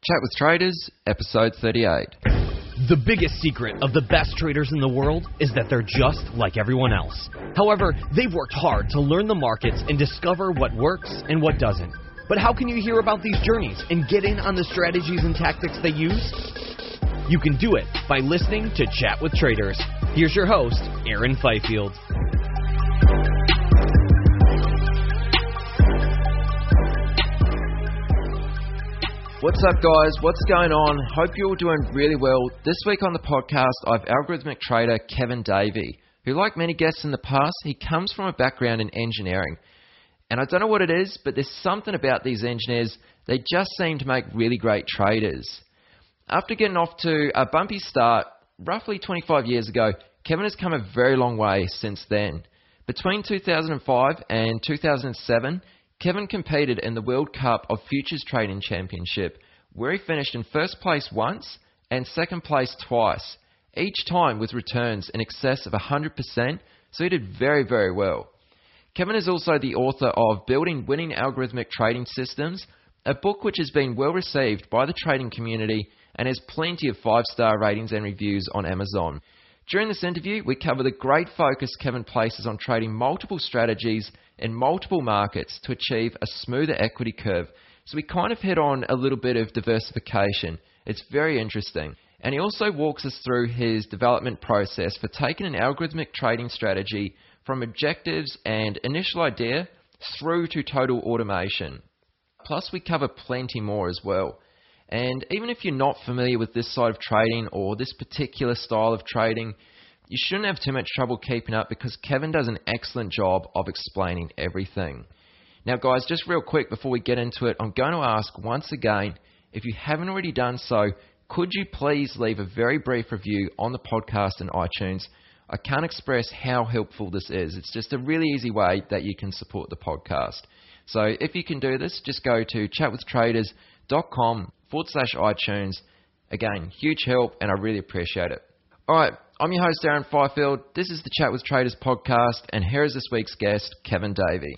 Chat with Traders, episode 38. The biggest secret of the best traders in the world is that they're just like everyone else. However, they've worked hard to learn the markets and discover what works and what doesn't. But how can you hear about these journeys and get in on the strategies and tactics they use? You can do it by listening to Chat with Traders. Here's your host, Aaron Fifield. What's up, guys? What's going on? Hope you're all doing really well. This week on the podcast, I have algorithmic trader Kevin Davey, who, like many guests in the past, he comes from a background in engineering. And I don't know what it is, but there's something about these engineers, they just seem to make really great traders. After getting off to a bumpy start roughly 25 years ago, Kevin has come a very long way since then. Between 2005 and 2007, Kevin competed in the World Cup of Futures Trading Championship, where he finished in first place once and second place twice, each time with returns in excess of 100%, so he did very, very well. Kevin is also the author of Building Winning Algorithmic Trading Systems, a book which has been well received by the trading community and has plenty of 5-star ratings and reviews on Amazon. During this interview, we cover the great focus Kevin places on trading multiple strategies in multiple markets to achieve a smoother equity curve. So we kind of hit on a little bit of diversification. It's very interesting. And he also walks us through his development process for taking an algorithmic trading strategy from objectives and initial idea through to total automation. Plus, we cover plenty more as well. And even if you're not familiar with this side of trading or this particular style of trading, you shouldn't have too much trouble keeping up because Kevin does an excellent job of explaining everything. Now guys, just real quick before we get into it, I'm going to ask once again, if you haven't already done so, could you please leave a very brief review on the podcast in iTunes? I can't express how helpful this is. It's just a really easy way that you can support the podcast. So if you can do this, just go to chatwithtraders.com/iTunes. Again, huge help and I really appreciate it. Alright, I'm your host Aaron Fifield. This is the Chat with Traders podcast and here is this week's guest, Kevin Davey.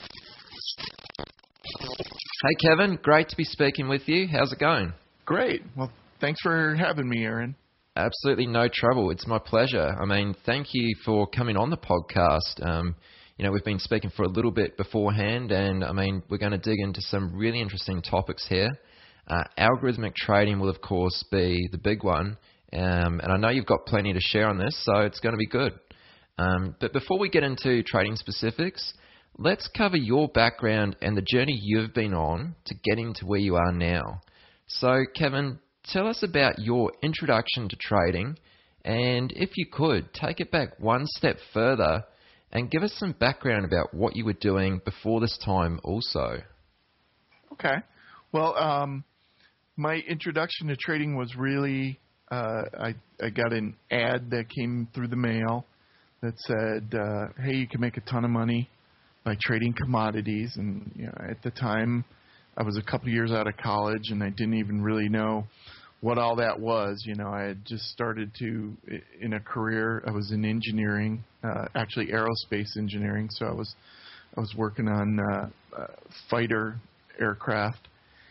Hey Kevin, great to be speaking with you. How's it going? Great. Well, thanks for having me, Aaron. Absolutely no trouble. It's my pleasure. I mean, thank you for coming on the podcast. We've been speaking for a little bit beforehand and we're going to dig into some really interesting topics here. Algorithmic trading will of course be the big one. And I know you've got plenty to share on this, so it's going to be good. But before we get into trading specifics, let's cover your background and the journey you've been on to getting to where you are now. So, Kevin, tell us about your introduction to trading, and if you could, take it back one step further and give us some background about what you were doing before this time also. Okay. Well, my introduction to trading was really... I got an ad that came through the mail that said, hey, you can make a ton of money by trading commodities. And at the time, I was a couple years out of college, and I didn't even really know what all that was. I had just started in a career. I was in engineering, actually aerospace engineering. So I was working on fighter aircraft.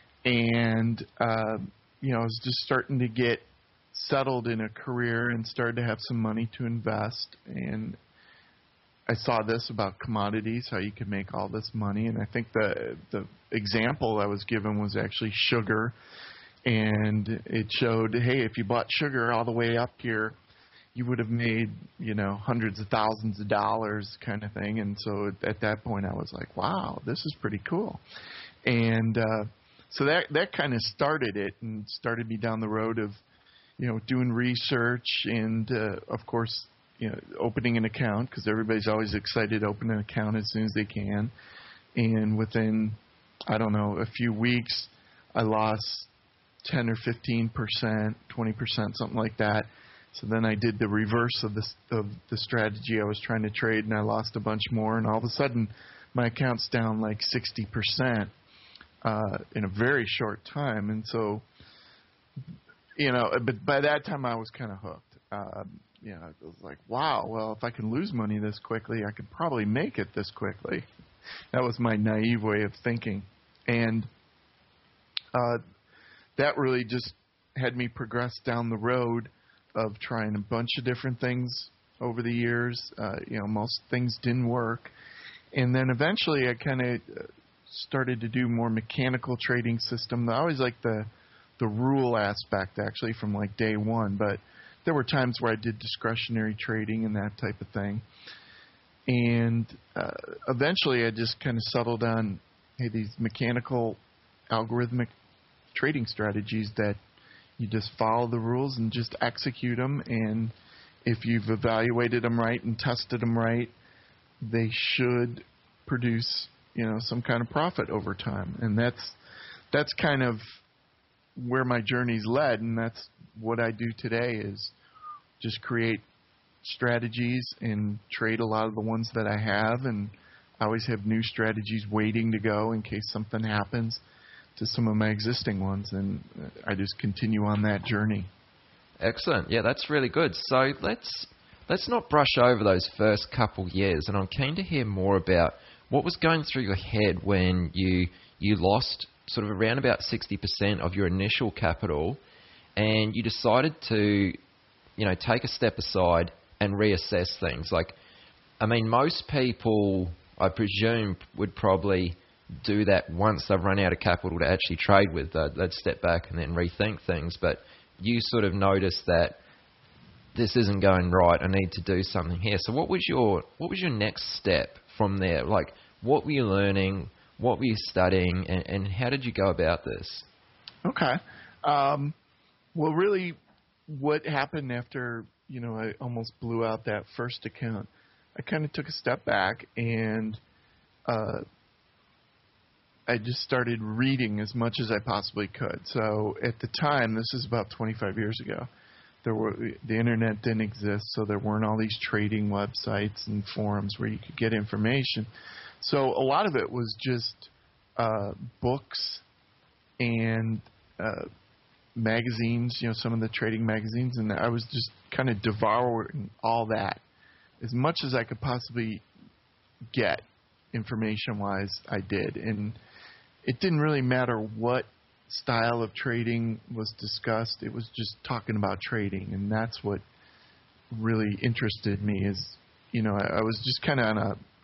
And, I was just starting to get settled in a career and started to have some money to invest, and I saw this about commodities, how you could make all this money, and I think the example I was given was actually sugar, and it showed, hey, if you bought sugar all the way up here, you would have made, hundreds of thousands of dollars kind of thing, and so at that point I was like, wow, this is pretty cool, and so that kind of started it and started me down the road of doing research and, of course, opening an account because everybody's always excited to open an account as soon as they can. And within, a few weeks, I lost 10 or 15%, 20%, something like that. So then I did the reverse of the strategy I was trying to trade, and I lost a bunch more. And all of a sudden, my account's down like 60% in a very short time. And so... but by that time I was kind of hooked. I was like, wow, well, if I can lose money this quickly, I could probably make it this quickly. That was my naive way of thinking. And that really just had me progress down the road of trying a bunch of different things over the years. Most things didn't work. And then eventually I kind of started to do more mechanical trading system. I always liked the rule aspect, actually, from like day one. But there were times where I did discretionary trading and that type of thing. And eventually I just kind of settled on, hey, these mechanical algorithmic trading strategies that you just follow the rules and just execute them. And if you've evaluated them right and tested them right, they should produce, some kind of profit over time. And that's kind of where my journey's led, and that's what I do today is just create strategies and trade a lot of the ones that I have, and I always have new strategies waiting to go in case something happens to some of my existing ones, and I just continue on that journey. Excellent. Yeah, that's really good. So let's not brush over those first couple years, and I'm keen to hear more about what was going through your head when you lost sort of around about 60% of your initial capital, and you decided to, take a step aside and reassess things. Like, I mean, most people, I presume, would probably do that once they've run out of capital to actually trade with. They'd step back and then rethink things. But you sort of noticed that this isn't going right. I need to do something here. So what was your next step from there? Like, what were you learning? What were you studying? And how did you go about this? Okay. Well, really, what happened after, I almost blew out that first account, I kind of took a step back and I just started reading as much as I possibly could. So at the time, this is about 25 years ago, the internet didn't exist, so there weren't all these trading websites and forums where you could get information. So a lot of it was just books and magazines, some of the trading magazines, and I was just kind of devouring all that. As much as I could possibly get information-wise, I did. And it didn't really matter what style of trading was discussed. It was just talking about trading, and that's what really interested me is, I was just kind of on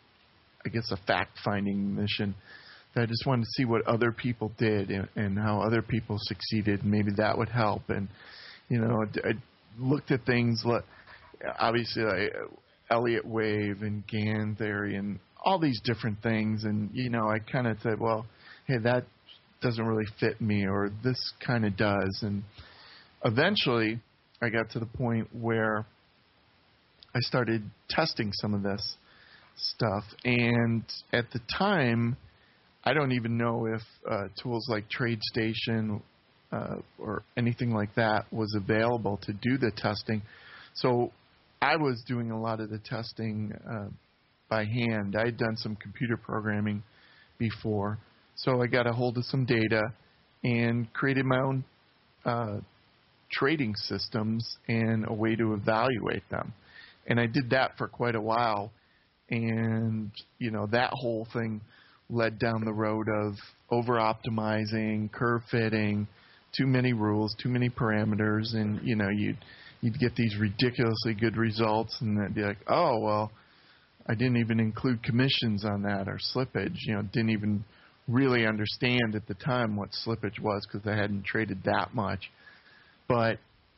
a fact-finding mission. I just wanted to see what other people did and how other people succeeded, and maybe that would help. And, I looked at things like, obviously, like Elliott wave and Gann theory and all these different things. And, I kind of said, well, hey, that doesn't really fit me, or this kind of does. And eventually I got to the point where I started testing some of this stuff. And at the time, I don't even know if tools like TradeStation or anything like that was available to do the testing. So I was doing a lot of the testing by hand. I had done some computer programming before. So I got a hold of some data and created my own trading systems and a way to evaluate them. And I did that for quite a while. And, that whole thing led down the road of over-optimizing, curve fitting, too many rules, too many parameters, and, you'd get these ridiculously good results, and they'd be like, oh, well, I didn't even include commissions on that or slippage. Didn't even really understand at the time what slippage was because I hadn't traded that much. But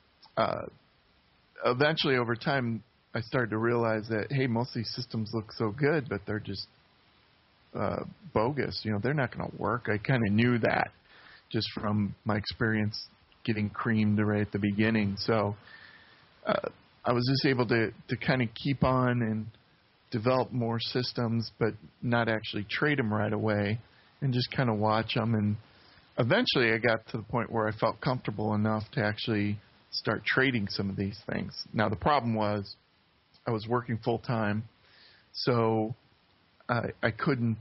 eventually, over time, I started to realize that, hey, most of these systems look so good, but they're just bogus. They're not going to work. I kind of knew that just from my experience getting creamed right at the beginning. So I was just able to kind of keep on and develop more systems, but not actually trade them right away and just kind of watch them. And eventually I got to the point where I felt comfortable enough to actually start trading some of these things. Now, the problem was I was working full-time, so I couldn't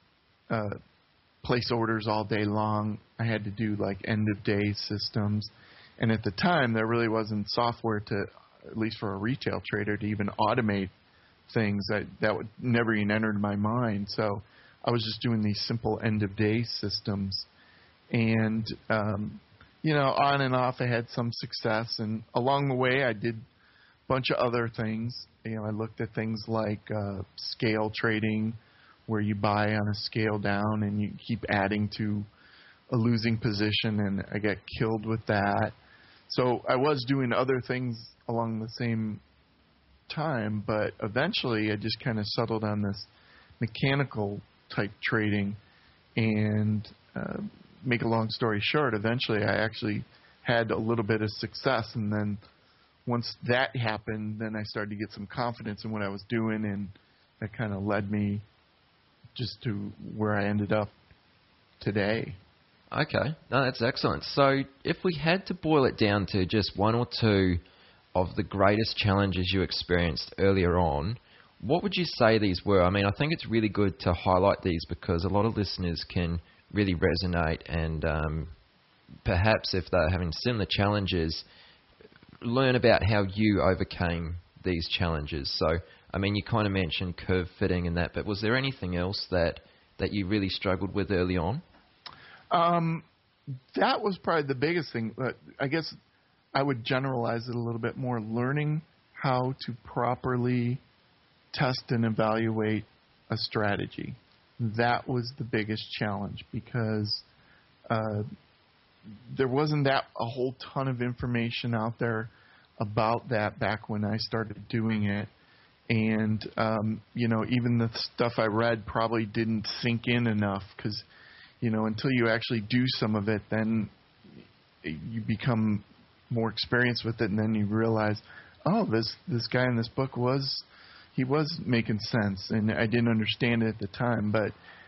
place orders all day long. I had to do like end-of-day systems. And at the time, there really wasn't software to, at least for a retail trader, to even automate things that would never even entered my mind. So I was just doing these simple end-of-day systems. And on and off, I had some success, and along the way, I did a bunch of other things. I looked at things like scale trading, where you buy on a scale down and you keep adding to a losing position, and I got killed with that. So I was doing other things along the same time, but eventually I just kind of settled on this mechanical type trading, and make a long story short, eventually I actually had a little bit of success, and then once that happened, then I started to get some confidence in what I was doing, and that kind of led me just to where I ended up today. Okay, no, that's excellent. So if we had to boil it down to just one or two of the greatest challenges you experienced earlier on, what would you say these were? I mean, I think it's really good to highlight these because a lot of listeners can really resonate, and perhaps if they're having similar challenges, learn about how you overcame these challenges. So, I mean, you kind of mentioned curve fitting and that, but was there anything else that you really struggled with early on? That was probably the biggest thing. But I guess I would generalize it a little bit more. Learning how to properly test and evaluate a strategy. That was the biggest challenge because there wasn't a whole ton of information out there about that back when I started doing it. And, even the stuff I read probably didn't sink in enough because, until you actually do some of it, then you become more experienced with it, and then you realize, oh, this guy in this book was making sense, and I didn't understand it at the time. But,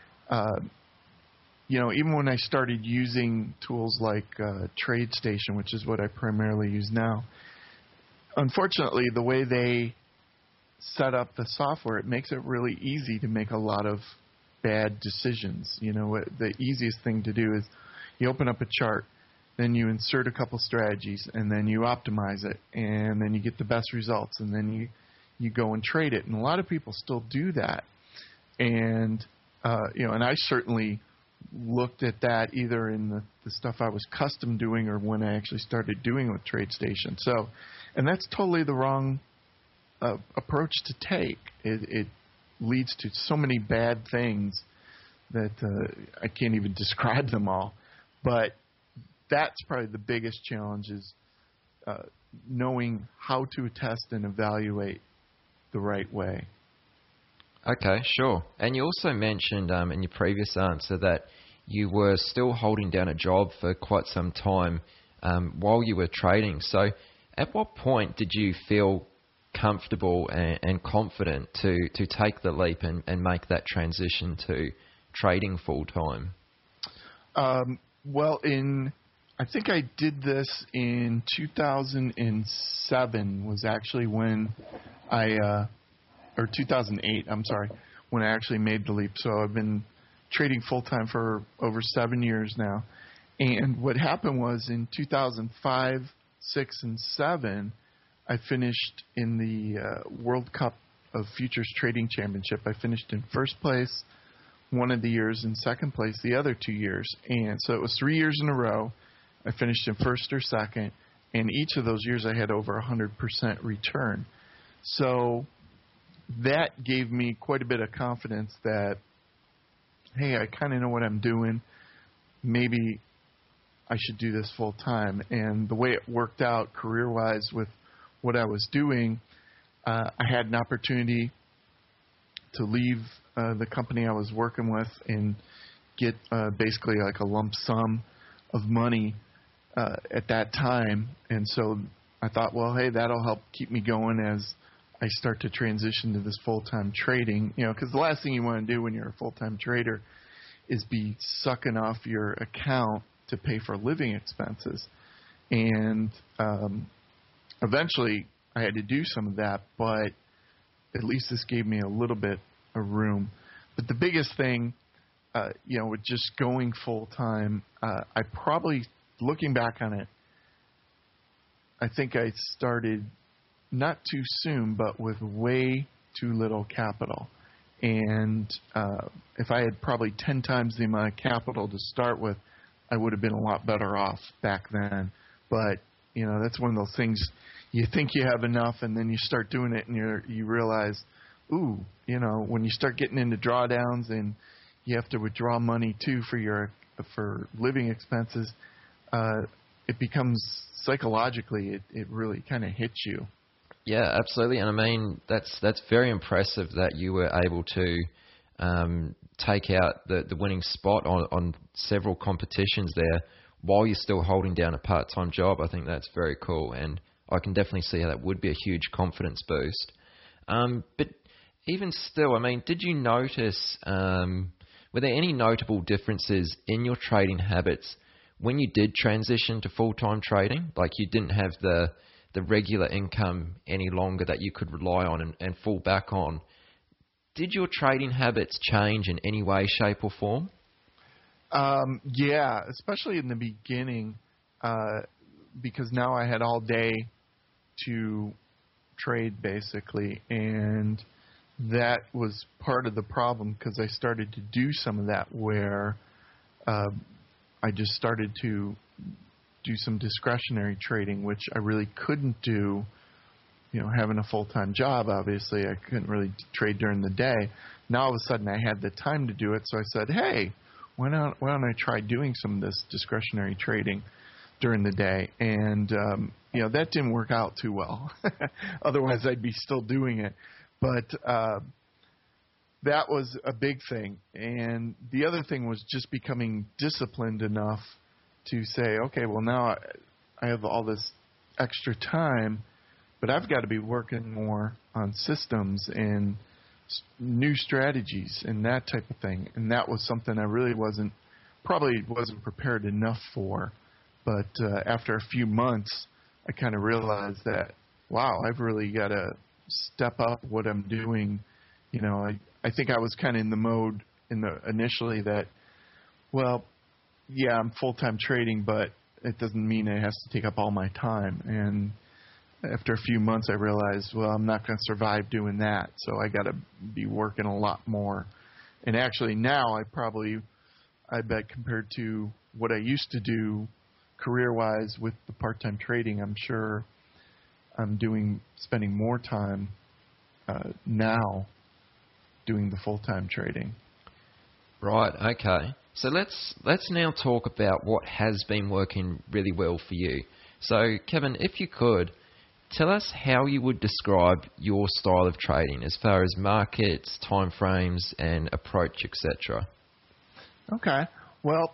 even when I started using tools like TradeStation, which is what I primarily use now, unfortunately, the way they set up the software, it makes it really easy to make a lot of bad decisions. The easiest thing to do is you open up a chart, then you insert a couple strategies, and then you optimize it, and then you get the best results, and then you go and trade it. And a lot of people still do that. And, and I certainly looked at that either in the stuff I was custom doing or when I actually started doing it with TradeStation. So, and that's totally the wrong approach to take. It leads to so many bad things that I can't even describe them all. But that's probably the biggest challenge is knowing how to test and evaluate the right way. Okay, sure. And you also mentioned in your previous answer that you were still holding down a job for quite some time while you were trading. So at what point did you feel comfortable and confident to take the leap and make that transition to trading full-time? Well, I think I did this in 2007 was actually when or 2008, I'm sorry, when I actually made the leap. So I've been trading full-time for over 7 years now. And what happened was in 2005, 6, and 7, I finished in the World Cup of Futures Trading Championship. I finished in first place one of the years and second place the other 2 years. And so it was 3 years in a row. I finished in first or second. And each of those years I had over 100% return. So that gave me quite a bit of confidence that, hey, I kind of know what I'm doing. Maybe I should do this full time. And the way it worked out career-wise with what I was doing, I had an opportunity to leave the company I was working with and get basically like a lump sum of money at that time. And so I thought, well, hey, that'll help keep me going as I start to transition to this full-time trading, because the last thing you want to do when you're a full-time trader is be sucking off your account to pay for living expenses. And eventually I had to do some of that, but at least this gave me a little bit of room. But the biggest thing, with just going full-time, I probably, looking back on it, I think I started not too soon, but with way too little capital. And if I had probably 10 times the amount of capital to start with, I would have been a lot better off back then. But, that's one of those things you think you have enough, and then you start doing it, and you realize, ooh, when you start getting into drawdowns and you have to withdraw money, too, for living expenses, it becomes psychologically, it really kind of hits you. Yeah, absolutely. And I mean, that's very impressive that you were able to take out the winning spot on several competitions there while you're still holding down a part-time job. I think that's very cool, and I can definitely see how that would be a huge confidence boost. But even still, I mean, did you notice, were there any notable differences in your trading habits when you did transition to full-time trading? Like you didn't have the regular income any longer that you could rely on and fall back on. Did your trading habits change in any way, shape, or form? Yeah, especially in the beginning, because now I had all day to trade, basically, and that was part of the problem because I started to do some of that where I just started to do some discretionary trading, which I really couldn't do, having a full-time job. Obviously, I couldn't really trade during the day. Now, all of a sudden, I had the time to do it, so I said, hey, why don't I try doing some of this discretionary trading during the day? And, that didn't work out too well. Otherwise, I'd be still doing it. But that was a big thing. And the other thing was just becoming disciplined enough to say, okay, well, now I have all this extra time, but I've got to be working more on systems and new strategies and that type of thing. And that was something I really probably wasn't prepared enough for. But after a few months, I kind of realized that, wow, I've really got to step up what I'm doing. I think I was kind of in the mode initially that, well, yeah, I'm full-time trading, but it doesn't mean it has to take up all my time. And after a few months, I realized, well, I'm not going to survive doing that, so I got to be working a lot more. And actually now I bet compared to what I used to do career-wise with the part-time trading, I'm sure I'm spending more time now doing the full-time trading. Right, okay. So let's now talk about what has been working really well for you. So, Kevin, if you could, tell us how you would describe your style of trading as far as markets, time frames, and approach, etc. Okay. Well,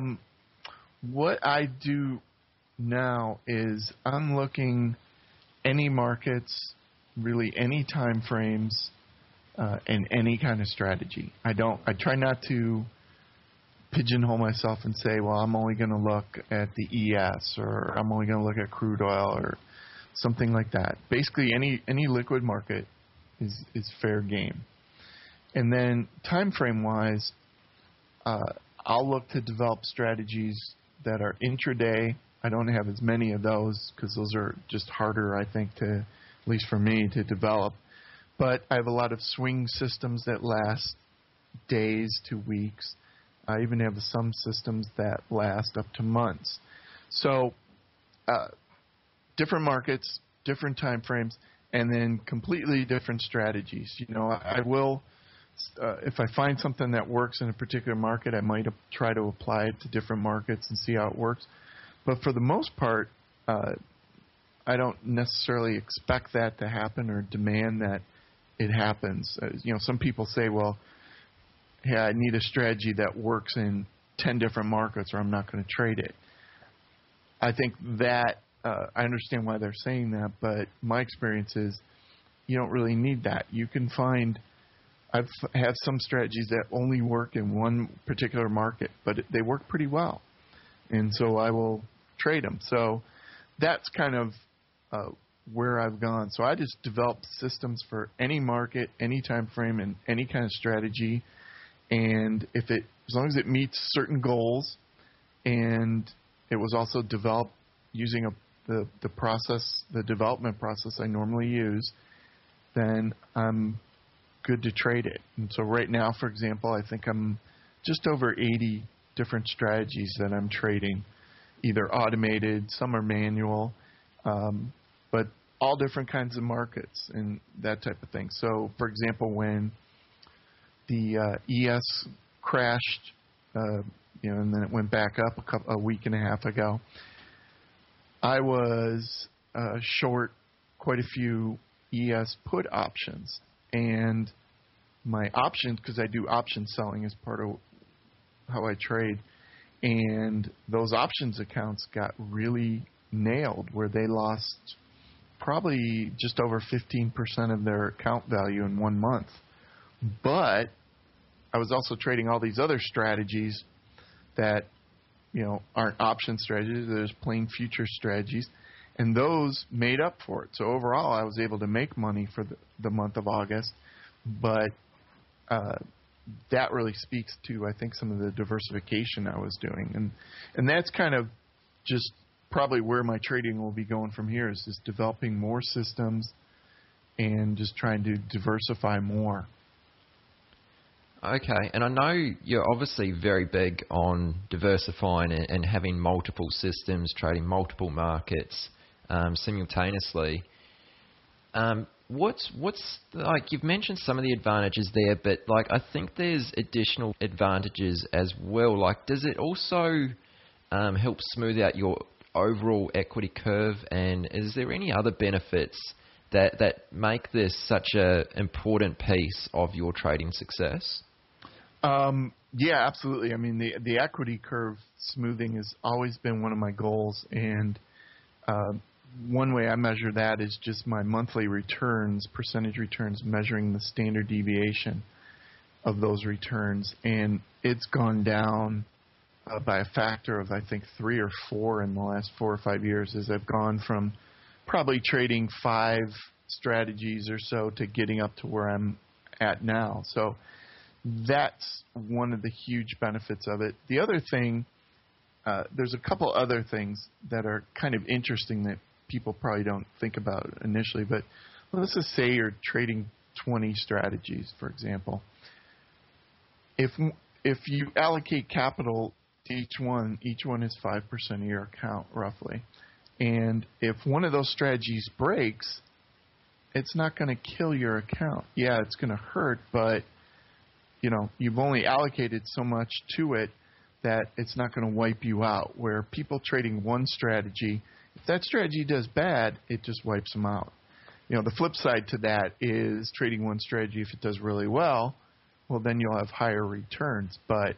what I do now is I'm looking any markets, really any time frames, and any kind of strategy. I try not to pigeonhole myself and say, well, I'm only going to look at the ES, or I'm only going to look at crude oil, or something like that. Basically, any liquid market is fair game. And then time frame wise, I'll look to develop strategies that are intraday. I don't have as many of those because those are just harder, I think, at least for me, to develop. But I have a lot of swing systems that last days to weeks. I even have some systems that last up to months. So different markets, different time frames, and then completely different strategies. I will, if I find something that works in a particular market, I might try to apply it to different markets and see how it works. But for the most part, I don't necessarily expect that to happen or demand that it happens. Some people say, well, hey, I need a strategy that works in 10 different markets or I'm not going to trade it. I think that, I understand why they're saying that, but my experience is you don't really need that. You can find, I've had some strategies that only work in one particular market, but they work pretty well. And so I will trade them. So that's kind of where I've gone. So I just develop systems for any market, any time frame, and any kind of strategy. And as long as it meets certain goals, and it was also developed using the development process I normally use, then I'm good to trade it. And so right now, for example, I think I'm just over 80 different strategies that I'm trading, either automated, some are manual, but all different kinds of markets and that type of thing. So, for example, when the ES crashed, and then it went back up a week and a half ago, I was short quite a few ES put options, and my options, because I do option selling as part of how I trade, and those options accounts got really nailed where they lost probably just over 15% of their account value in 1 month. But I was also trading all these other strategies that, aren't option strategies. There's plain future strategies, and those made up for it. So overall, I was able to make money for the month of August, but that really speaks to, I think, some of the diversification I was doing. And that's kind of just probably where my trading will be going from here, is just developing more systems and just trying to diversify more. Okay, and I know you're obviously very big on diversifying and having multiple systems, trading multiple markets simultaneously. What's like, you've mentioned some of the advantages there, but like I think there's additional advantages as well. Like, does it also help smooth out your overall equity curve, and is there any other benefits that make this such a important piece of your trading success? Yeah, absolutely. I mean, the equity curve smoothing has always been one of my goals, and one way I measure that is just my monthly returns, percentage returns, measuring the standard deviation of those returns, and it's gone down by a factor of, I think, 3 or 4 in the last 4 or 5 years, as I've gone from probably trading 5 strategies or so to getting up to where I'm at now. So that's one of the huge benefits of it. The other thing, there's a couple other things that are kind of interesting that people probably don't think about initially, but let's just say you're trading 20 strategies, for example. If you allocate capital to each one is 5% of your account, roughly. And if one of those strategies breaks, it's not going to kill your account. Yeah, it's going to hurt, but you've only allocated so much to it that it's not going to wipe you out. Where people trading one strategy, if that strategy does bad, it just wipes them out. The flip side to that is trading one strategy, if it does really well, then you'll have higher returns. But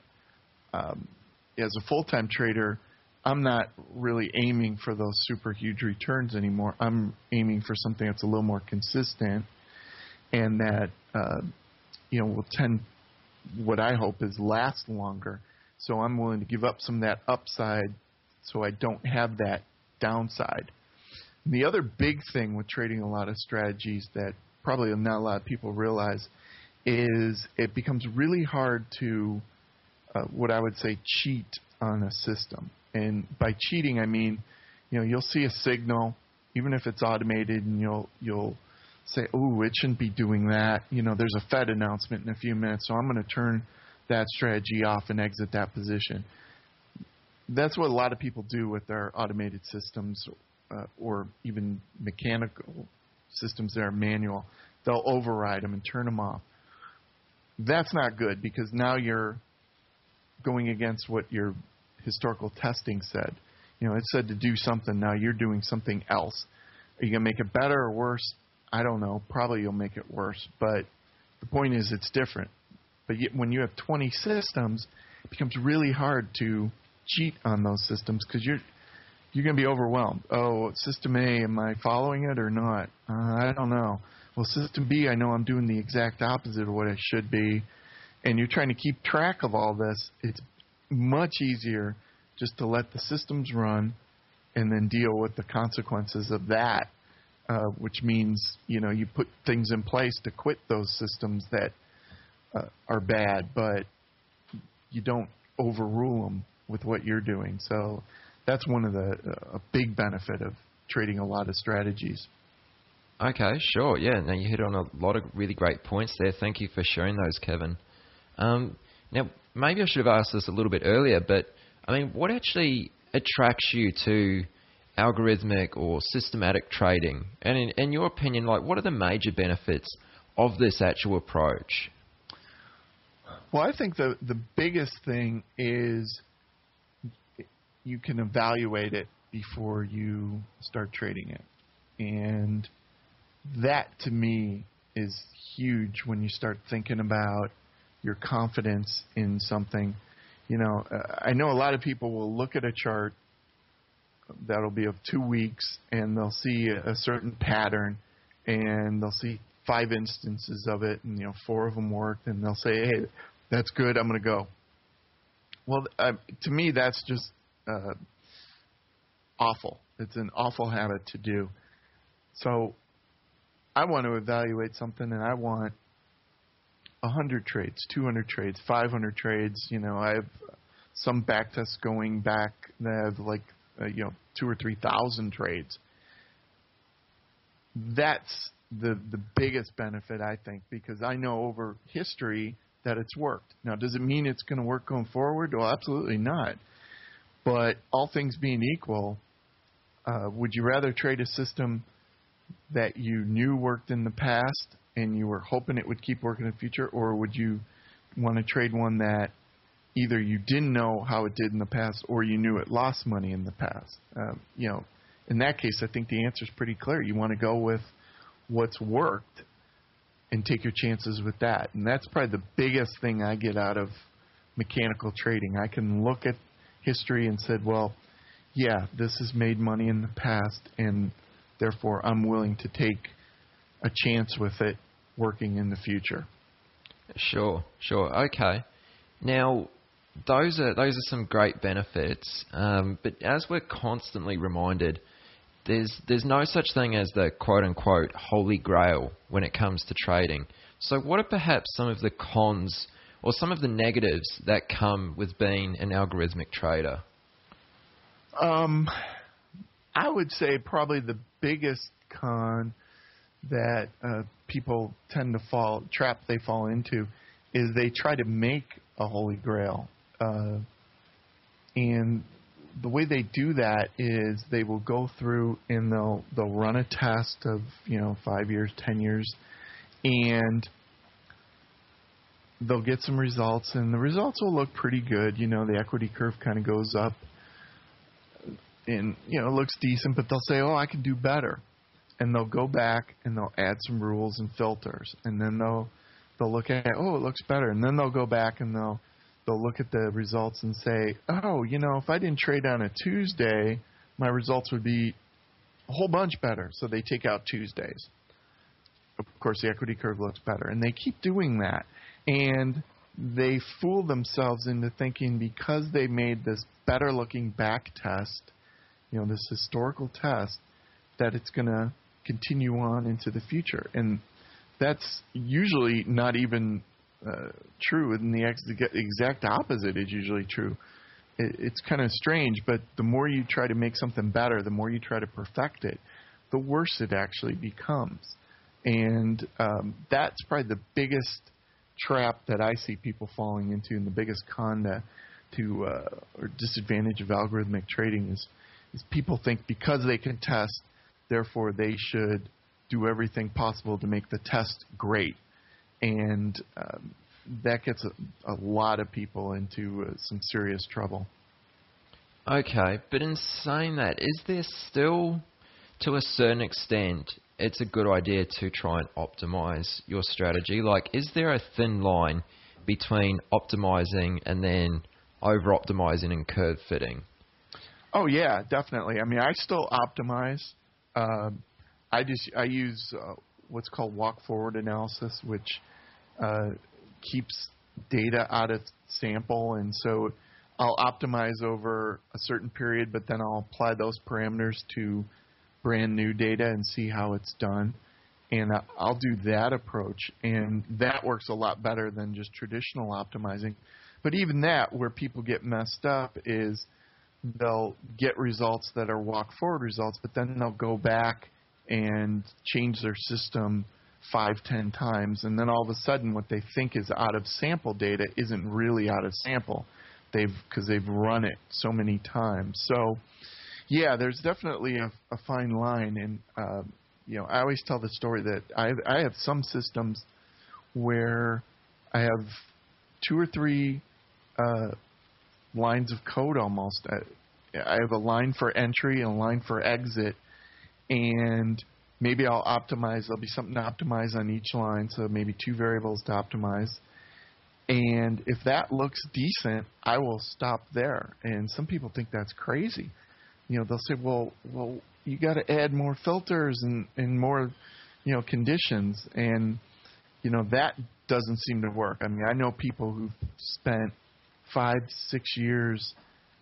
as a full-time trader, I'm not really aiming for those super huge returns anymore. I'm aiming for something that's a little more consistent and that will tend, what I hope is, last longer. So I'm willing to give up some of that upside so I don't have that downside. And the other big thing with trading a lot of strategies that probably not a lot of people realize is it becomes really hard to, what I would say, cheat on a system. And by cheating, I mean, you'll see a signal, even if it's automated, and you'll say, "Oh, it shouldn't be doing that." There's a Fed announcement in a few minutes, so I'm going to turn that strategy off and exit that position. That's what a lot of people do with their automated systems, or even mechanical systems that are manual. They'll override them and turn them off. That's not good, because now you're going against what your historical testing said. It said to do something. Now you're doing something else. Are you going to make it better or worse? I don't know. Probably you'll make it worse. But the point is, it's different. But yet when you have 20 systems, it becomes really hard to cheat on those systems, because you're going to be overwhelmed. Oh, system A, am I following it or not? I don't know. Well, system B, I know I'm doing the exact opposite of what I should be. And you're trying to keep track of all this. It's much easier just to let the systems run and then deal with the consequences of that, which means, you put things in place to quit those systems that are bad, but you don't overrule them with what you're doing. So that's one of a big benefit of trading a lot of strategies. Okay, sure. Yeah, now you hit on a lot of really great points there. Thank you for sharing those, Kevin. Now, maybe I should have asked this a little bit earlier, but I mean, what actually attracts you to algorithmic or systematic trading? And in your opinion, like, what are the major benefits of this actual approach? Well, I think the biggest thing is you can evaluate it before you start trading it. And that, to me, is huge when you start thinking about your confidence in something. You know, I know a lot of people will look at a chart that'll be of 2 weeks, and they'll see a certain pattern, and they'll see 5 instances of it, and, 4 of them worked, and they'll say, hey, that's good, I'm going to go. Well, to me, that's just awful. It's an awful habit to do. So I want to evaluate something, and I want 100 trades, 200 trades, 500 trades. I have some backtests going back that have like 2,000 or 3,000 trades. That's the biggest benefit, I think, because I know over history that it's worked. Now, does it mean it's going to work going forward? Well, absolutely not. But all things being equal, would you rather trade a system that you knew worked in the past and you were hoping it would keep working in the future, or would you want to trade one that either you didn't know how it did in the past or you knew it lost money in the past? In that case, I think the answer is pretty clear. You want to go with what's worked and take your chances with that. And that's probably the biggest thing I get out of mechanical trading. I can look at history and said, well, yeah, this has made money in the past, and therefore I'm willing to take a chance with it working in the future. Sure. Okay. Now, those are some great benefits, but as we're constantly reminded, there's no such thing as the quote-unquote holy grail when it comes to trading. So what are perhaps some of the cons or some of the negatives that come with being an algorithmic trader? I would say probably the biggest con that people tend to fall into is they try to make a holy grail. And the way they do that is they will go through and they'll run a test of 5 years, 10 years, and they'll get some results, and the results will look pretty good. The equity curve kind of goes up, and it looks decent, but they'll say, oh, I can do better. And they'll go back and they'll add some rules and filters, and then they'll look at, oh, it looks better, and then they'll go back and they'll look at the results and say, oh, if I didn't trade on a Tuesday, my results would be a whole bunch better. So they take out Tuesdays. Of course, the equity curve looks better, and they keep doing that, and they fool themselves into thinking because they made this better-looking back test, this historical test, that it's going to continue on into the future. And that's usually not even true, and the exact opposite is usually true. It's kind of strange, but the more you try to make something better, the more you try to perfect it, the worse it actually becomes. And that's probably the biggest trap that I see people falling into, and the biggest con or disadvantage of algorithmic trading is people think because they can test, therefore they should do everything possible to make the test great. And that gets a lot of people into some serious trouble. Okay, but in saying that, is there still, to a certain extent, it's a good idea to try and optimize your strategy? Like, is there a thin line between optimizing and then over-optimizing and curve fitting? Oh, yeah, definitely. I mean, I still optimize. I use what's called walk-forward analysis, which keeps data out of sample, and so I'll optimize over a certain period, but then I'll apply those parameters to brand new data and see how it's done. And I'll do that approach, and that works a lot better than just traditional optimizing. But even that, where people get messed up is they'll get results that are walk-forward results, but then they'll go back and change their system 5-10 times, and then all of a sudden what they think is out of sample data isn't really out of sample, because they've run it so many times. So yeah, there's definitely a fine line, and I always tell the story that I have some systems where I have 2 or 3 lines of code almost. I have a line for entry and a line for exit, and maybe I'll optimize. There'll be something to optimize on each line, so maybe 2 variables to optimize. And if that looks decent, I will stop there. And some people think that's crazy. They'll say, well, you got to add more filters and more, conditions. And, that doesn't seem to work. I mean, I know people who've spent 5-6 years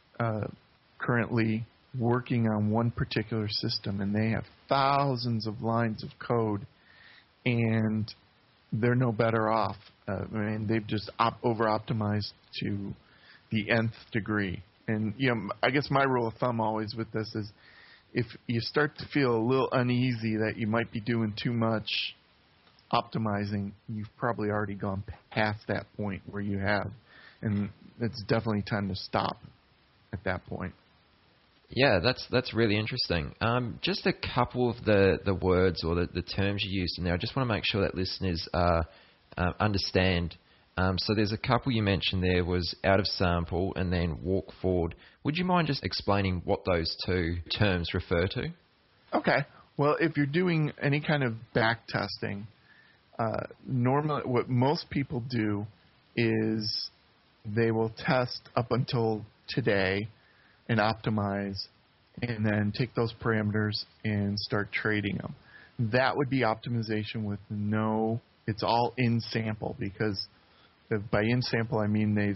currently working on one particular system, and they have thousands of lines of code, and they're no better off. They've just over-optimized to the nth degree. And, I guess my rule of thumb always with this is if you start to feel a little uneasy that you might be doing too much optimizing, you've probably already gone past that point where you have. And it's definitely time to stop at that point. Yeah, that's really interesting. Just a couple of the words or the terms you used in there. I just want to make sure that listeners understand. So there's a couple you mentioned there was out of sample and then walk forward. Would you mind just explaining what those 2 terms refer to? Okay. Well, if you're doing any kind of back testing, normally what most people do is they will test up until today and optimize, and then take those parameters and start trading them. That would be optimization with it's all in sample, because by in sample I mean they've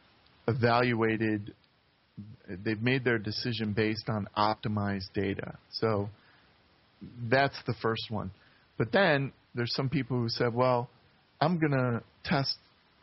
made their decision based on optimized data. So that's the first one. But then there's some people who said, well, I'm going to test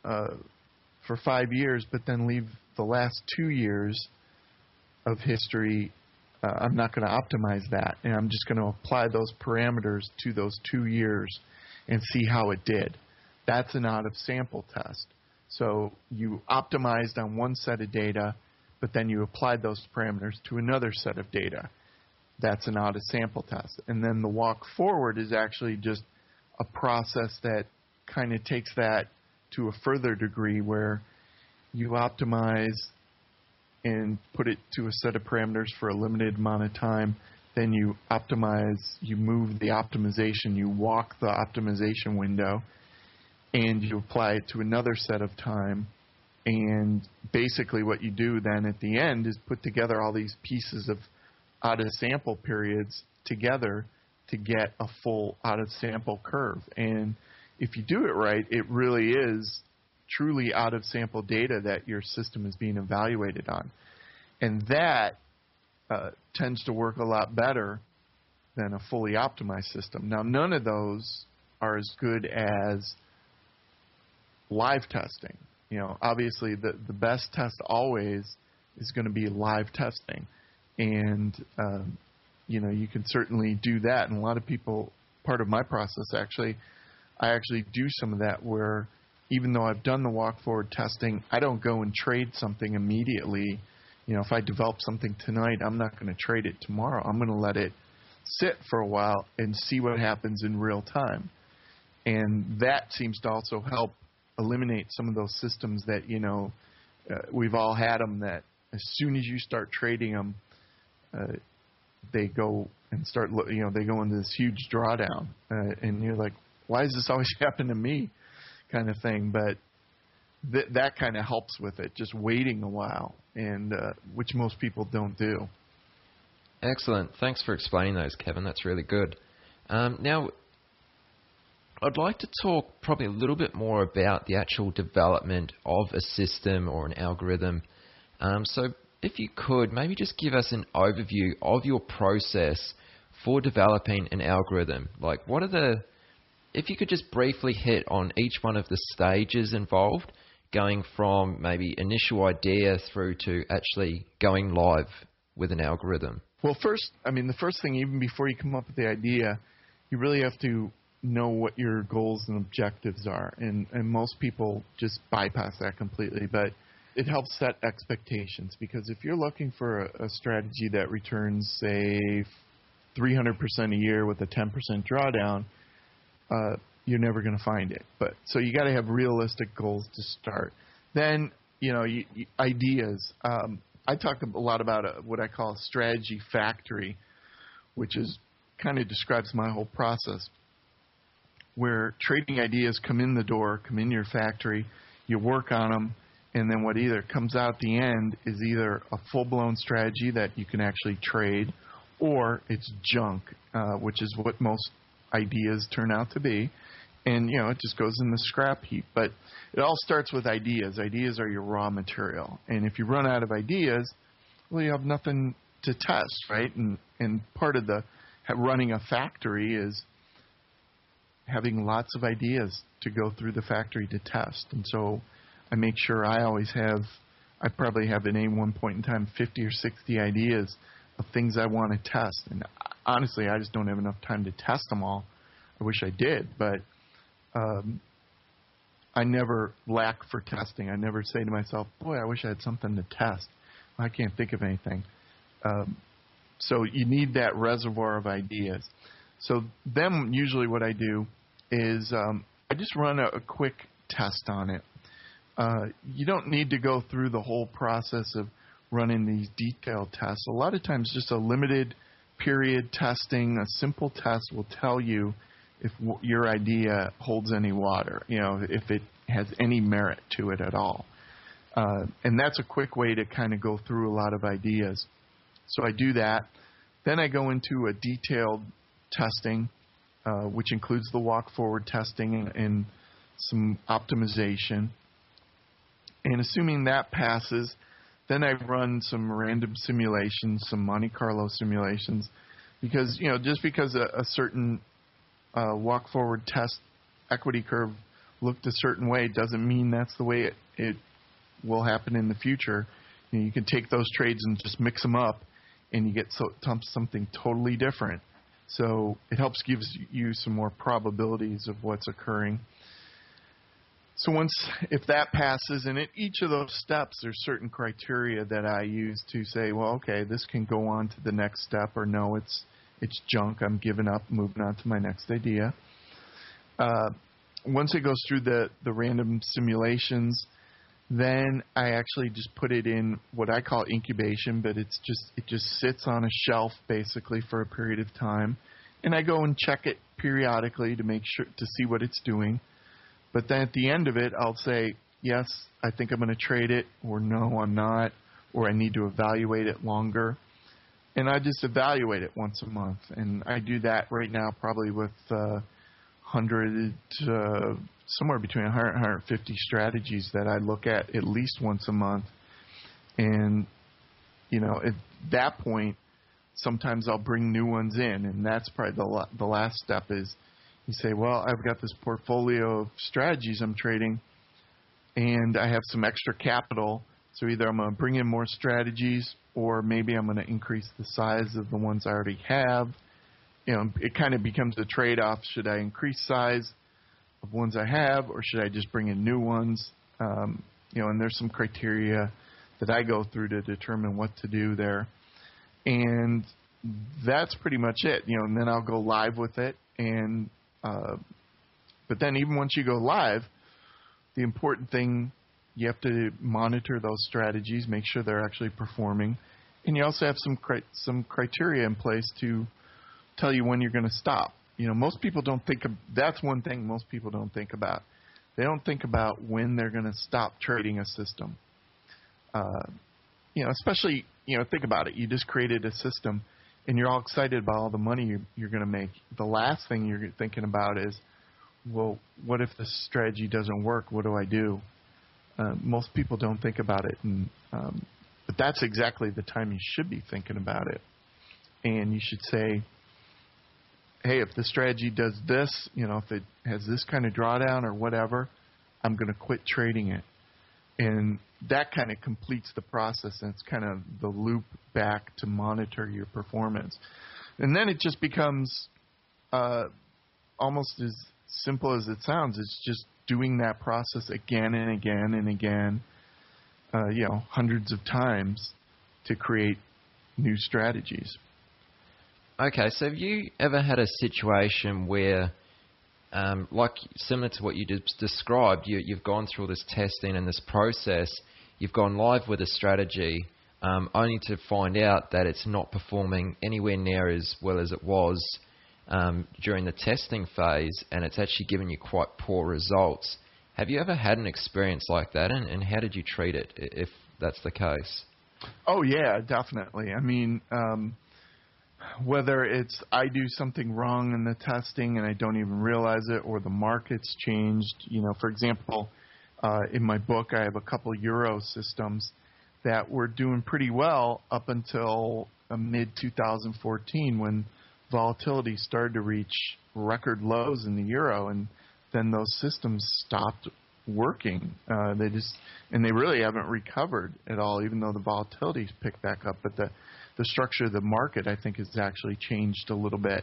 for 5 years, but then leave the last 2 years of history. I'm not going to optimize that, and I'm just going to apply those parameters to those 2 years and see how it did. That's an out-of-sample test. So you optimized on one set of data, but then you applied those parameters to another set of data. That's an out-of-sample test. And then the walk forward is actually just a process that kind of takes that to a further degree, where you optimize and put it to a set of parameters for a limited amount of time. Then you optimize, you move the optimization, you walk the optimization window, and you apply it to another set of time. And basically what you do then at the end is put together all these pieces of out-of-sample periods together to get a full out-of-sample curve. And if you do it right, it really is truly out-of-sample data that your system is being evaluated on. And that tends to work a lot better than a fully optimized system. Now, none of are as good as live testing. Obviously the best test always is going to be live testing. And, you can certainly do that. And a lot of people, part of my process I actually do some of that where even though I've done the walk-forward testing, I don't go and trade something immediately. If I develop something tonight, I'm not going to trade it tomorrow. I'm going to let it sit for a while and see what happens in real time. And that seems to also help eliminate some of those systems that, we've all had them, that as soon as you start trading them, they go and start, they go into this huge drawdown. And you're like, why does this always happen to me? Kind of thing. But that kind of helps with it, just waiting a while, and which most people don't do. Excellent. Thanks for explaining those, Kevin. That's really good. Now, I'd like to talk probably a little bit more about the actual development of a system or an algorithm. So if you could, maybe just give us an overview of your process for developing an algorithm. Like, if you could just briefly hit on each one of the stages involved, going from maybe initial idea through to actually going live with an algorithm. Well, the first thing, even before you come up with the idea, you really have to know what your goals and objectives are. And most people just bypass that completely. But it helps set expectations, because if you're looking for a strategy that returns, say, 300% a year with a 10% drawdown, you're never going to find it. But so you got to have realistic goals to start. Then, ideas. I talk a lot about what I call a strategy factory, which is kind of describes my whole process, where trading ideas come in the door, come in your factory, you work on them, and then what either comes out at the end is either a full-blown strategy that you can actually trade, or it's junk, which is what most ideas turn out to be. And, it just goes in the scrap heap. But it all starts with ideas. Ideas are your raw material. And if you run out of ideas, well, you have nothing to test, right? And part of the running a factory is having lots of ideas to go through the factory to test. And so I make sure I probably have at any one point in time 50 or 60 ideas of things I want to test. And honestly, I just don't have enough time to test them all. I wish I did, but I never lack for testing. I never say to myself, boy, I wish I had something to test. I can't think of anything. So you need that reservoir of ideas. So then usually what I do is I just run a quick test on it. You don't need to go through the whole process of running these detailed tests. A lot of times just a limited period testing, a simple test will tell you if your idea holds any water, if it has any merit to it at all. And that's a quick way to kind of go through a lot of ideas. So I do that. Then I go into a detailed testing, which includes the walk-forward testing and some optimization. And assuming that passes, then I run some random simulations, some Monte Carlo simulations, because, just because a certain walk-forward test equity curve looked a certain way doesn't mean that's the way it will happen in the future. You can take those trades and just mix them up, and you get something totally different. So it helps gives you some more probabilities of what's occurring. So if that passes, and at each of those steps, there's certain criteria that I use to say, well, okay, this can go on to the next step, or no, it's junk, I'm giving up, moving on to my next idea. Once it goes through the random simulations, then I actually just put it in what I call incubation, but it just sits on a shelf basically for a period of time, and I go and check it periodically to make sure to see what it's doing. But then at the end of it, I'll say, yes, I think I'm going to trade it, or no, I'm not, or I need to evaluate it longer. And I just evaluate it once a month. And I do that right now probably with 100, somewhere between 100 and 150 strategies that I look at least once a month. And, at that point, sometimes I'll bring new ones in. And that's probably the last step is you say, well, I've got this portfolio of strategies I'm trading, and I have some extra capital. So either I'm going to bring in more strategies, or maybe I'm going to increase the size of the ones I already have. It kind of becomes a trade-off. Should I increase size of ones I have, or should I just bring in new ones? And there's some criteria that I go through to determine what to do there. And that's pretty much it. And then I'll go live with it. And but then even once you go live, the important thing, you have to monitor those strategies, make sure they're actually performing, and you also have some criteria in place to tell you when you're going to stop. Most people don't think of, that's one thing most people don't think about. They don't think about when they're going to stop trading a system. Especially, think about it. You just created a system, and you're all excited about all the money you're going to make. The last thing you're thinking about is, well, what if this strategy doesn't work? What do I do? Most people don't think about it, but that's exactly the time you should be thinking about it. And you should say, hey, if the strategy does this, if it has this kind of drawdown or whatever, I'm going to quit trading it. And that kind of completes the process, and it's kind of the loop back to monitor your performance. And then it just becomes almost as simple as it sounds. It's just doing that process again and again and again, hundreds of times to create new strategies. Okay, so have you ever had a situation where, like similar to what you just described, you've gone through all this testing and this process, you've gone live with a strategy, only to find out that it's not performing anywhere near as well as it was during the testing phase, and it's actually given you quite poor results. Have you ever had an experience like that, and how did you treat it, if that's the case? Oh, yeah, definitely. I mean, whether it's I do something wrong in the testing and I don't even realize it, or the market's changed. For example, in my book, I have a couple Euro systems that were doing pretty well up until mid-2014 when volatility started to reach record lows in the Euro, and then those systems stopped working. They really haven't recovered at all, even though the volatility's picked back up. But the structure of the market, I think, has actually changed a little bit.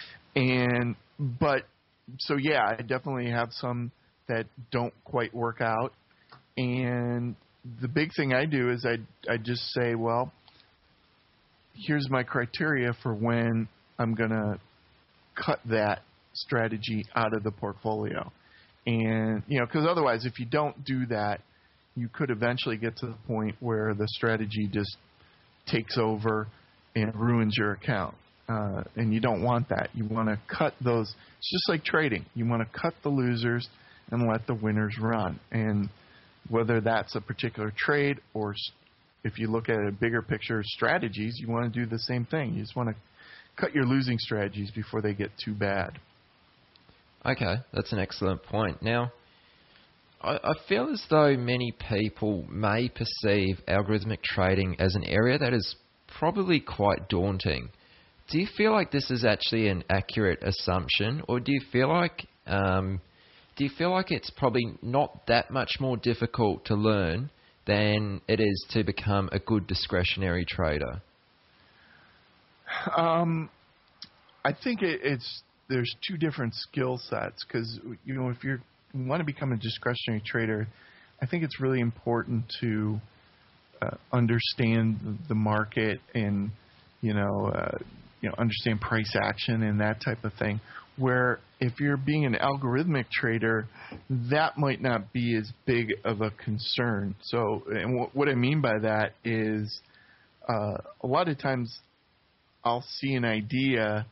So yeah, I definitely have some that don't quite work out. And the big thing I do is I just say, well, here's my criteria for when I'm going to cut that strategy out of the portfolio. And, because otherwise, if you don't do that, you could eventually get to the point where the strategy just takes over and ruins your account. And you don't want that. You want to cut those. It's just like trading. You want to cut the losers and let the winners run. And whether that's a particular trade or if you look at a bigger picture of strategies, you want to do the same thing. You just want to cut your losing strategies before they get too bad. Okay, that's an excellent point. Now, I feel as though many people may perceive algorithmic trading as an area that is probably quite daunting. Do you feel like this is actually an accurate assumption, or do you feel like it's probably not that much more difficult to learn than it is to become a good discretionary trader? I think there's two different skill sets, because if you want to become a discretionary trader, I think it's really important to understand the market and understand price action and that type of thing. Where if you're being an algorithmic trader, that might not be as big of a concern. So, and what I mean by that is a lot of times I'll see an idea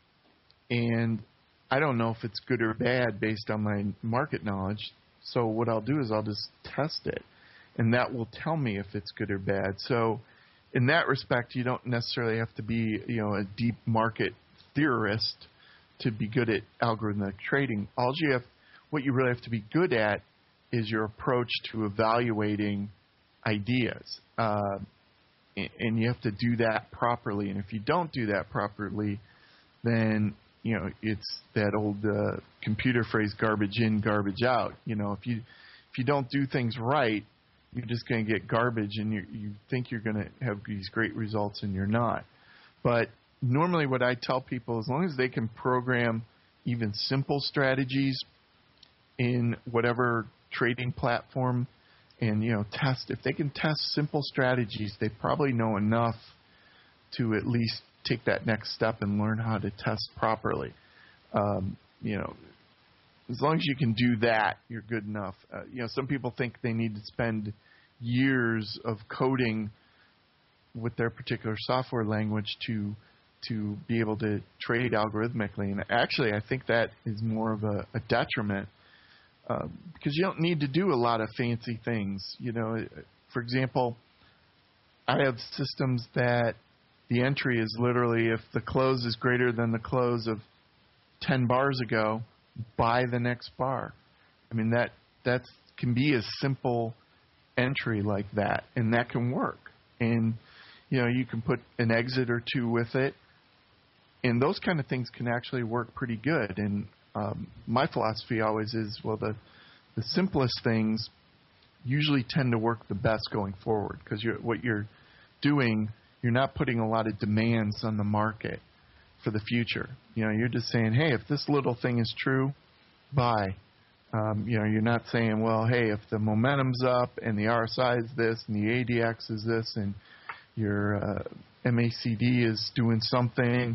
and I don't know if it's good or bad based on my market knowledge. So what I'll do is I'll just test it, and that will tell me if it's good or bad. So in that respect, you don't necessarily have to be a deep market theorist to be good at algorithmic trading. What you really have to be good at is your approach to evaluating ideas, and you have to do that properly. And if you don't do that properly, then it's that old computer phrase, garbage in, garbage out. If you don't do things right, you're just going to get garbage, and you think you're going to have these great results, and you're not. But normally what I tell people, as long as they can program even simple strategies in whatever trading platform and, if they can test simple strategies, they probably know enough to at least take that next step and learn how to test properly. As long as you can do that, you're good enough. Some people think they need to spend years of coding with their particular software language to be able to trade algorithmically. And actually, I think that is more of a detriment because you don't need to do a lot of fancy things. For example, I have systems that the entry is literally if the close is greater than the close of 10 bars ago, buy the next bar. I mean, that can be a simple entry like that, and that can work. And, you can put an exit or two with it, and those kind of things can actually work pretty good. And my philosophy always is, well, the simplest things usually tend to work the best going forward, because what you're doing, you're not putting a lot of demands on the market. for the future. You're just saying, hey, if this little thing is true, buy. You're not saying, well, hey, if the momentum's up and the RSI is this and the ADX is this and your MACD is doing something.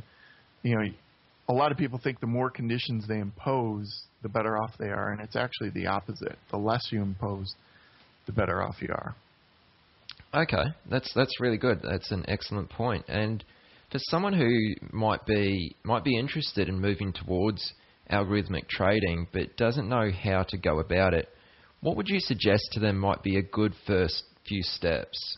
A lot of people think the more conditions they impose, the better off they are, and it's actually the opposite. The less you impose, the better off you are. Okay, that's really good. That's an excellent point. And for someone who might be interested in moving towards algorithmic trading but doesn't know how to go about it, what would you suggest to them might be a good first few steps?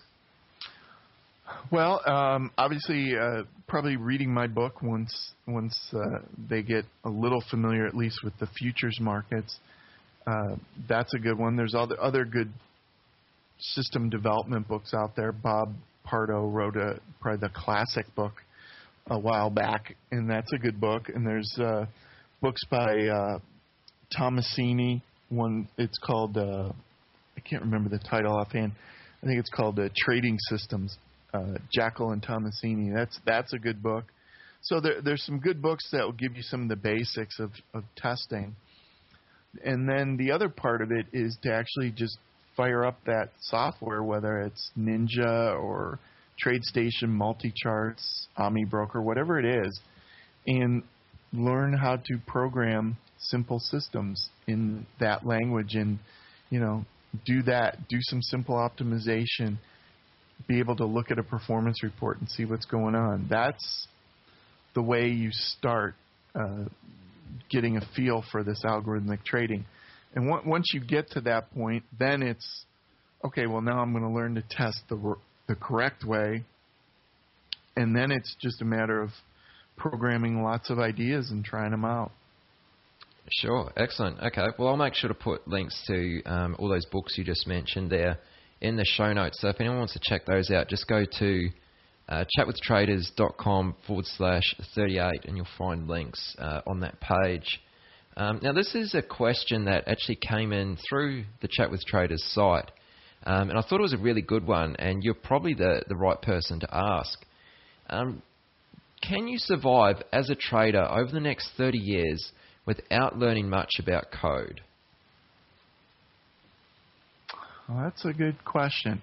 Well, obviously, probably reading my book once they get a little familiar, at least with the futures markets. That's a good one. There's other good system development books out there. Bob Pardo wrote probably the classic book a while back, and that's a good book. And there's books by Tomasini. One, it's called I can't remember the title offhand. I think it's called Trading Systems. Jekyll and Tomasini. That's a good book. So there's some good books that will give you some of the basics of testing. And then the other part of it is to actually just fire up that software, whether it's Ninja or TradeStation, Multicharts, OmniBroker, whatever it is, and learn how to program simple systems in that language and, do some simple optimization, be able to look at a performance report and see what's going on. That's the way you start getting a feel for this algorithmic trading. And once you get to that point, then it's, okay, well, now I'm going to learn to test the correct way. And then it's just a matter of programming lots of ideas and trying them out. Sure. Excellent. Okay. Well, I'll make sure to put links to all those books you just mentioned there in the show notes. So if anyone wants to check those out, just go to chatwithtraders.com/38 and you'll find links on that page. Now, this is a question that actually came in through the Chat with Traders site, and I thought it was a really good one, and you're probably the right person to ask. Can you survive as a trader over the next 30 years without learning much about code? Well, that's a good question.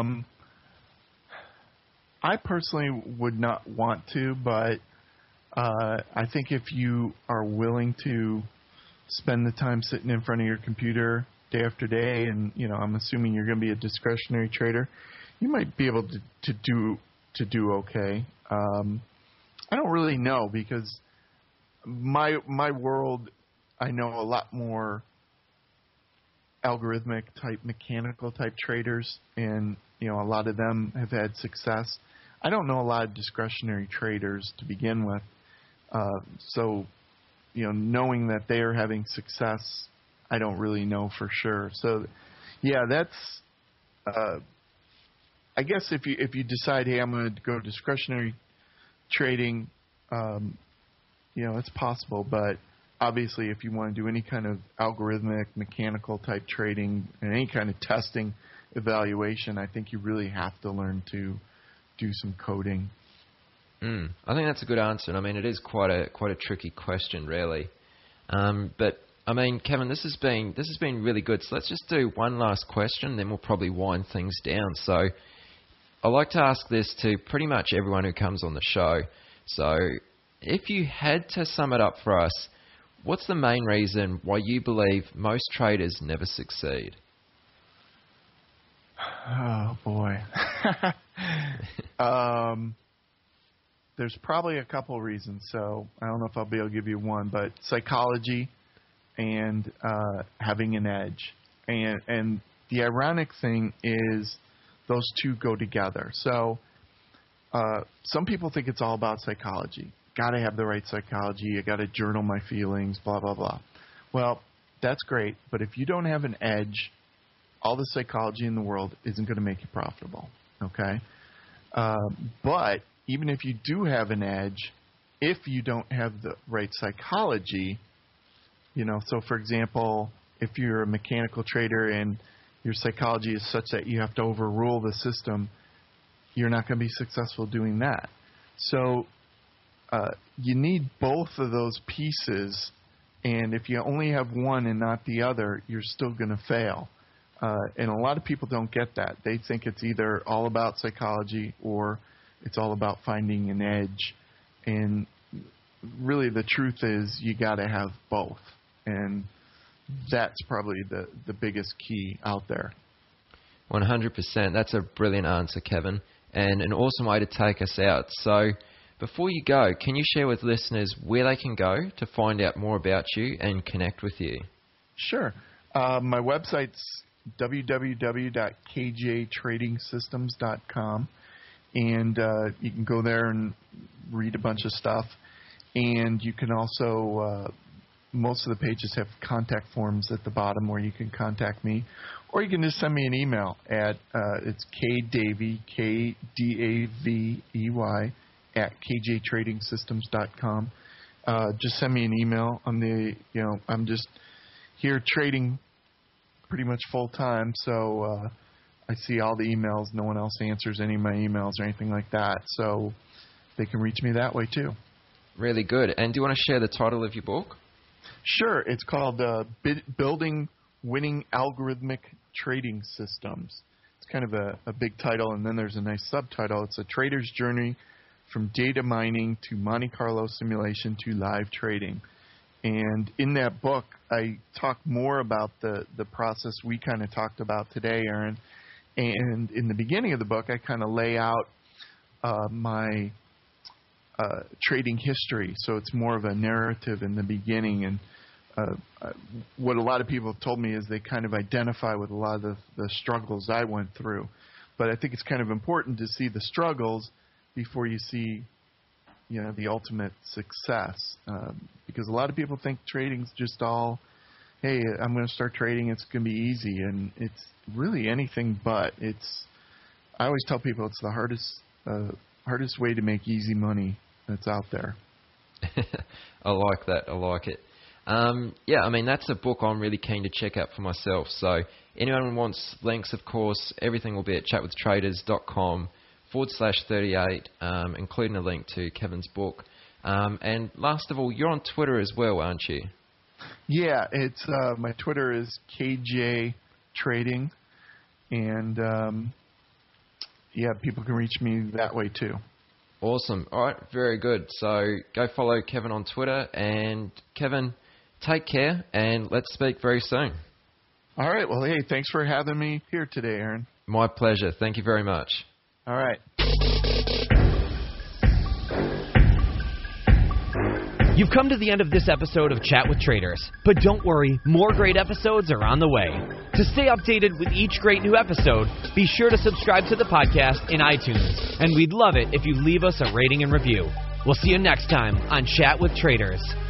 I personally would not want to, but I think if you are willing to spend the time sitting in front of your computer day after day, and I'm assuming you're going to be a discretionary trader, you might be able to do okay. I don't really know, because my world, I know a lot more algorithmic type, mechanical type traders, and a lot of them have had success. I don't know a lot of discretionary traders to begin with, so knowing that they are having success, I don't really know for sure. So yeah, that's I guess if you decide, hey, I'm going to go discretionary trading, it's possible, but obviously, if you want to do any kind of algorithmic, mechanical type trading and any kind of testing evaluation, I think you really have to learn to do some coding. I think that's a good answer. And I mean, it is quite a tricky question, really. But I mean, Kevin, this has been really good. So let's just do one last question, then we'll probably wind things down. So I like to ask this to pretty much everyone who comes on the show. So if you had to sum it up for us, what's the main reason why you believe most traders never succeed? Oh, boy. There's probably a couple reasons, so I don't know if I'll be able to give you one, but psychology and having an edge. And the ironic thing is those two go together. So some people think it's all about psychology. Got to have the right psychology. I got to journal my feelings, blah, blah, blah. Well, that's great, but if you don't have an edge, all the psychology in the world isn't going to make you profitable, okay? But even if you do have an edge, if you don't have the right psychology, so for example, if you're a mechanical trader and your psychology is such that you have to overrule the system, you're not going to be successful doing that. So you need both of those pieces, and if you only have one and not the other, you're still going to fail. And a lot of people don't get that. They think it's either all about psychology or it's all about finding an edge. And really the truth is you got to have both. And that's probably the biggest key out there. 100%. That's a brilliant answer, Kevin, and an awesome way to take us out. So before you go, can you share with listeners where they can go to find out more about you and connect with you? Sure. My website's www.kjtradingsystems.com, and you can go there and read a bunch of stuff. And you can also, most of the pages have contact forms at the bottom where you can contact me, or you can just send me an email at it's kdavey, KDAVEY, at kjtradingsystems.com. Just send me an email. I'm just here trading pretty much full time, so I see all the emails. No one else answers any of my emails or anything like that, so they can reach me that way too. Really good. And do you want to share the title of your book? Sure. It's called Building Winning Algorithmic Trading Systems. It's kind of a big title, and then there's a nice subtitle. It's a trader's journey from data mining to Monte Carlo simulation to live trading. And in that book, I talk more about the process we kind of talked about today, Aaron. And in the beginning of the book, I kind of lay out my trading history. So it's more of a narrative in the beginning. And what a lot of people have told me is they kind of identify with a lot of the struggles I went through. But I think it's kind of important to see the struggles before you see, the ultimate success. Because a lot of people think trading's just all, hey, I'm going to start trading, it's going to be easy. And it's really anything but. I always tell people it's the hardest way to make easy money that's out there. I like that. I like it. That's a book I'm really keen to check out for myself. So anyone who wants links, of course, everything will be at chatwithtraders.com/38, including a link to Kevin's book. And last of all, you're on Twitter as well, aren't you? Yeah, it's my Twitter is KJ Trading, and people can reach me that way too. Awesome. All right, very good. So go follow Kevin on Twitter, and Kevin, take care, and let's speak very soon. All right. Well, hey, thanks for having me here today, Aaron. My pleasure. Thank you very much. All right. You've come to the end of this episode of Chat with Traders, but don't worry, more great episodes are on the way. To stay updated with each great new episode, be sure to subscribe to the podcast in iTunes, and we'd love it if you leave us a rating and review. We'll see you next time on Chat with Traders.